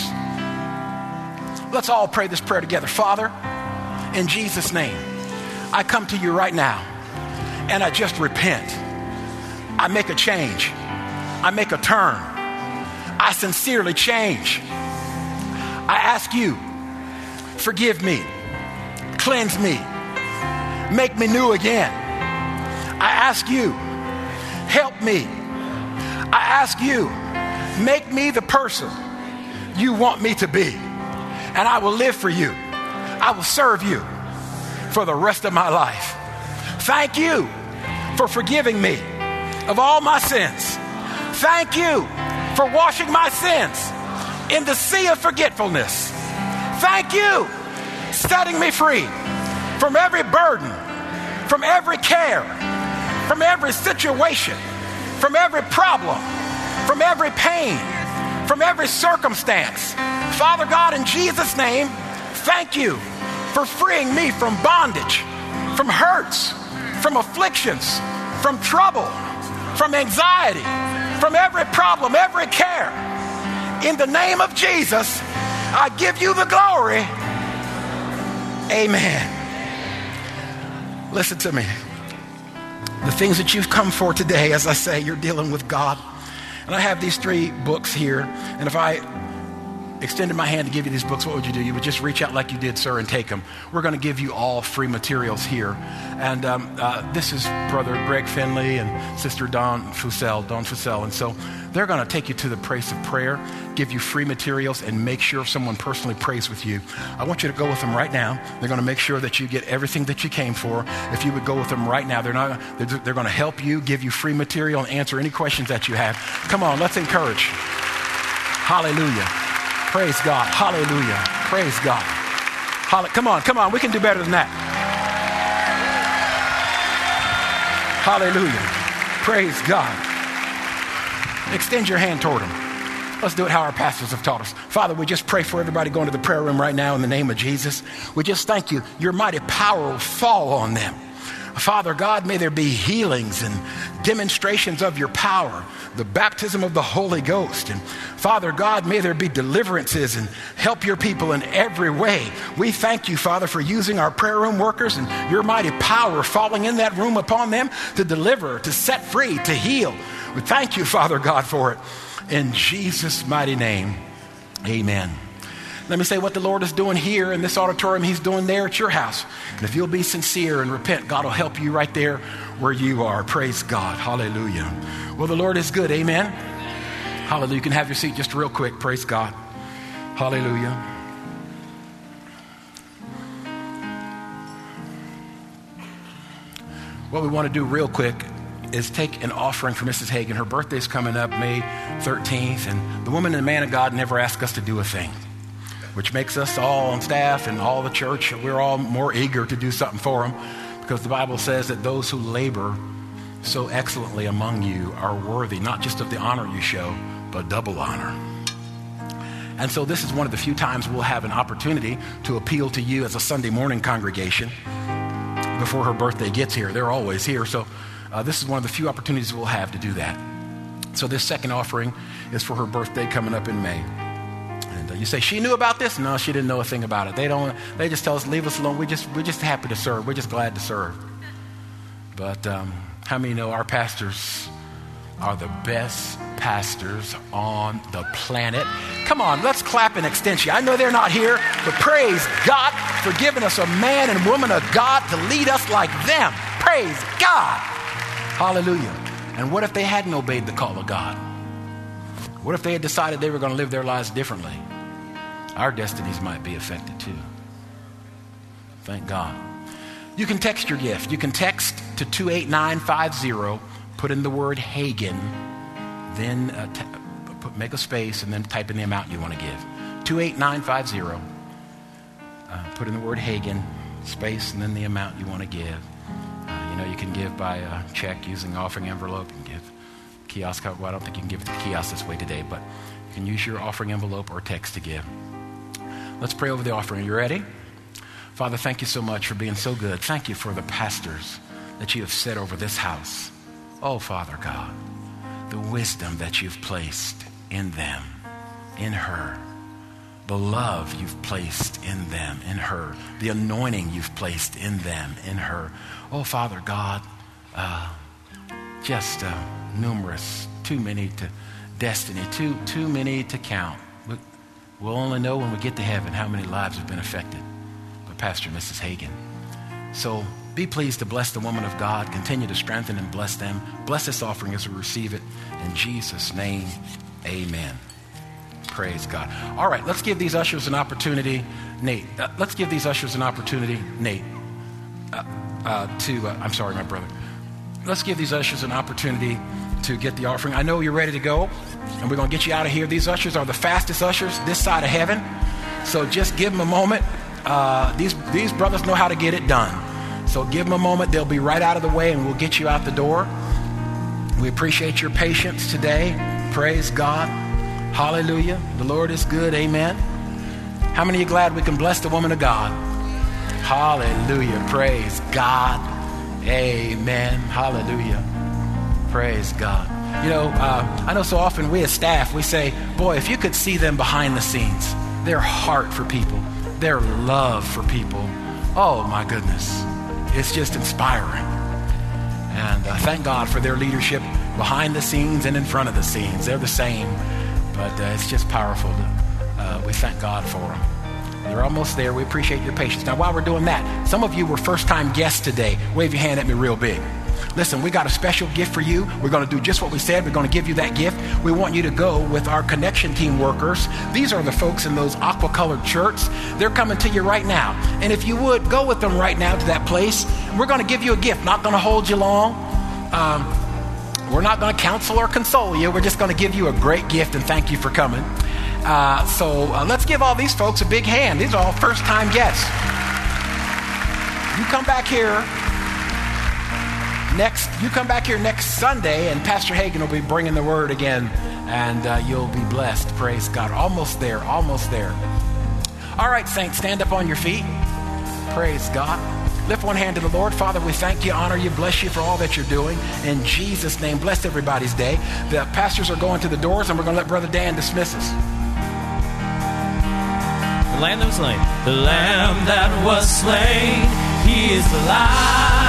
Let's all pray this prayer together. Father, in Jesus' name, I come to you right now, and I just repent. I make a change. I make a turn. I sincerely change. I ask you, forgive me, cleanse me, make me new again. I ask you, help me. I ask you, make me the person you want me to be, and I will live for you. I will serve you for the rest of my life. Thank you for forgiving me of all my sins. Thank you for washing my sins in the sea of forgetfulness. Thank you setting me free from every burden, from every care, from every situation, from every problem, from every pain, from every circumstance. Father God, in Jesus' name, thank you for freeing me from bondage, from hurts, from afflictions, from trouble, from anxiety, from every problem, every care. In the name of Jesus, I give you the glory. Amen. Listen to me. The things that you've come for today, as I say, you're dealing with God. And I have these 3 books here, and if I extended my hand to give you these books, what would you do? You would just reach out like you did, sir, and take them. We're going to give you all free materials here. And this is Brother Greg Finley and Sister Dawn Fussell. And so they're going to take you to the place of prayer, give you free materials, and make sure someone personally prays with you. I want you to go with them right now. They're going to make sure that you get everything that you came for. If you would go with them right now, they're going to help you, give you free material, and answer any questions that you have. Come on, let's encourage. Hallelujah. Praise God. Hallelujah. Praise God. Come on. We can do better than that. Hallelujah. Praise God. Extend your hand toward them. Let's do it how our pastors have taught us. Father, we just pray for everybody going to the prayer room right now in the name of Jesus. We just thank you. Your mighty power will fall on them. Father God, may there be healings and demonstrations of your power, the baptism of the Holy Ghost. And Father God, may there be deliverances and help your people in every way. We thank you, Father, for using our prayer room workers and your mighty power falling in that room upon them to deliver, to set free, to heal. We thank you, Father God, for it. In Jesus' mighty name, amen. Let me say what the Lord is doing here in this auditorium, he's doing there at your house. And if you'll be sincere and repent, God will help you right there where you are. Praise God. Hallelujah. Well, the Lord is good. Amen. Hallelujah. You can have your seat just real quick. Praise God. Hallelujah. What we want to do real quick is take an offering for Mrs. Hagan. Her birthday's coming up May 13th, and the woman and the man of God never asked us to do a thing, which makes us all on staff and all the church, we're all more eager to do something for them, because the Bible says that those who labor so excellently among you are worthy, not just of the honor you show, but double honor. And so this is one of the few times we'll have an opportunity to appeal to you as a Sunday morning congregation before her birthday gets here. They're always here, so this is one of the few opportunities we'll have to do that. So this second offering is for her birthday coming up in May. And you say, she knew about this? No, she didn't know a thing about it. They just tell us, leave us alone. We're just happy to serve. We're just glad to serve. But how many know our pastors are the best pastors on the planet? Come on, let's clap in extension. I know they're not here, but praise God for giving us a man and woman of God to lead us like them. Praise God. Hallelujah. And what if they hadn't obeyed the call of God? What if they had decided they were going to live their lives differently? Our destinies might be affected too. Thank God. You can text your gift. You can text to 28950, put in the word Hagan, then make a space, and then type in the amount you want to give. 28950, put in the word Hagan, space, and then the amount you want to give. You can give by check using offering envelope. You can give kiosk. Well, I don't think you can give it to the kiosk this way today, but you can use your offering envelope or text to give. Let's pray over the offering. Are you ready? Father, thank you so much for being so good. Thank you for the pastors that you have set over this house. Oh, Father God, the wisdom that you've placed in them, in her, the love you've placed in them, in her, the anointing you've placed in them, in her. Oh, Father God, just numerous, too many to destiny, too many to count. We'll only know when we get to heaven how many lives have been affected by Pastor and Mrs. Hagan. So be pleased to bless the woman of God. Continue to strengthen and bless them. Bless this offering as we receive it. In Jesus' name, amen. Praise God. All right, let's give these ushers an opportunity. Nate, let's give these ushers an opportunity. Nate, I'm sorry, my brother. Let's give these ushers an opportunity to get the offering. I know you're ready to go, and we're going to get you out of here. These ushers are the fastest ushers this side of heaven, so just give them a moment. These brothers know how to get it done, so give them a moment. They'll be right out of the way, and we'll get you out the door. We appreciate your patience today. Praise God. Hallelujah. The Lord is good. Amen. How many are glad we can bless the woman of God? Hallelujah. Praise God. Amen. Hallelujah. Praise God. I know so often we as staff, we say, boy, if you could see them behind the scenes, their heart for people, their love for people. Oh my goodness. It's just inspiring. And thank God for their leadership behind the scenes and in front of the scenes. They're the same. But it's just powerful. We thank God for them. You're almost there. We appreciate your patience. Now, while we're doing that, some of you were first-time guests today. Wave your hand at me real big. Listen, we got a special gift for you. We're going to do just what we said. We're going to give you that gift. We want you to go with our connection team workers. These are the folks in those aqua-colored shirts. They're coming to you right now. And if you would, go with them right now to that place. We're going to give you a gift. Not going to hold you long. We're not going to counsel or console you. We're just going to give you a great gift and thank you for coming. So let's give all these folks a big hand. These are all first-time guests. You come back here next Sunday, and Pastor Hagan will be bringing the word again, and you'll be blessed. Praise God. Almost there. All right, saints, stand up on your feet. Praise God. Lift one hand to the Lord. Father, we thank you, honor you, bless you for all that you're doing. In Jesus' name, bless everybody's day. The pastors are going to the doors, and we're going to let Brother Dan dismiss us. The Lamb that was slain. The Lamb that was slain, he is alive.